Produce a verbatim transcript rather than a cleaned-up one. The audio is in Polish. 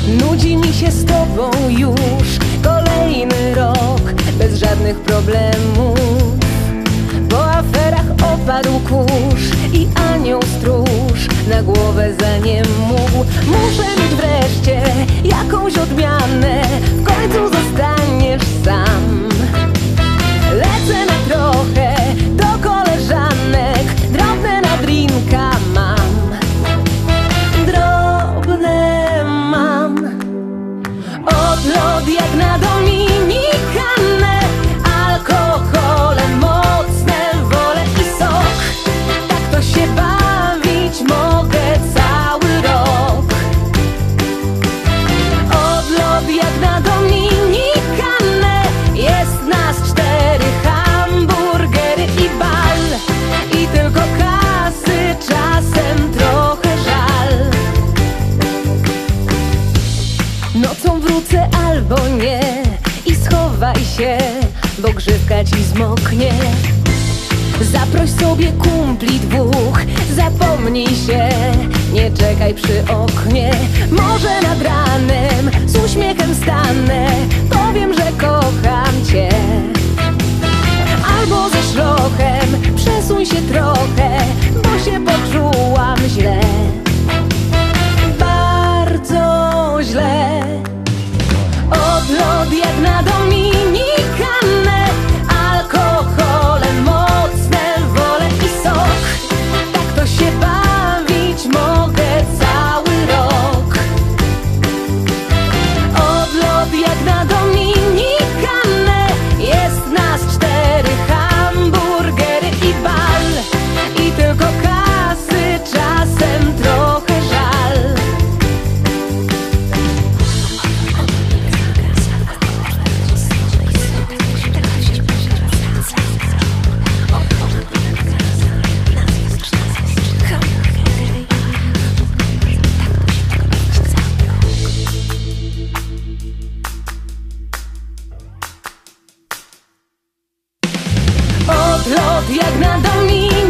Nudzi mi się z tobą już kolejny rok, bez żadnych problemów. Po aferach opadł kurz i anioł stróż na głowę za nie mógł. Muszę mieć wreszcie jakąś odmianę, w końcu zostaniesz sam. Lecę na trochę do koleżanek, drobne na drinka mam. Drobne mam. Odlot jak na Dominikanę, alkohole mocne, wolę i sok. Tak to się bawić mogę cały rok. Odlot jak na Dominikanę, jest nas cztery, hamburgery i bal. I tylko kasy czasem trochę żal. Nocą wrócę albo nie i schowaj się, bo grzywka ci zmoknie. Zaproś sobie kumpli dwóch, zapomnij się, nie czekaj przy oknie. Może nad ranem z uśmiechem stanę, powiem, że kocham cię. Albo ze szlochem przesuń się trochę, bo się poczułam źle. Bardzo źle. Odlot jak na Dominikanę, alkohole mocne, wolę i sok. Tak to się bawić mogę cały rok. Odlot jak na Dominikanę, jest nas cztery, hamburgery i bal. I tylko kasy czasem trochę żal. Odlot jak na Dominikanę,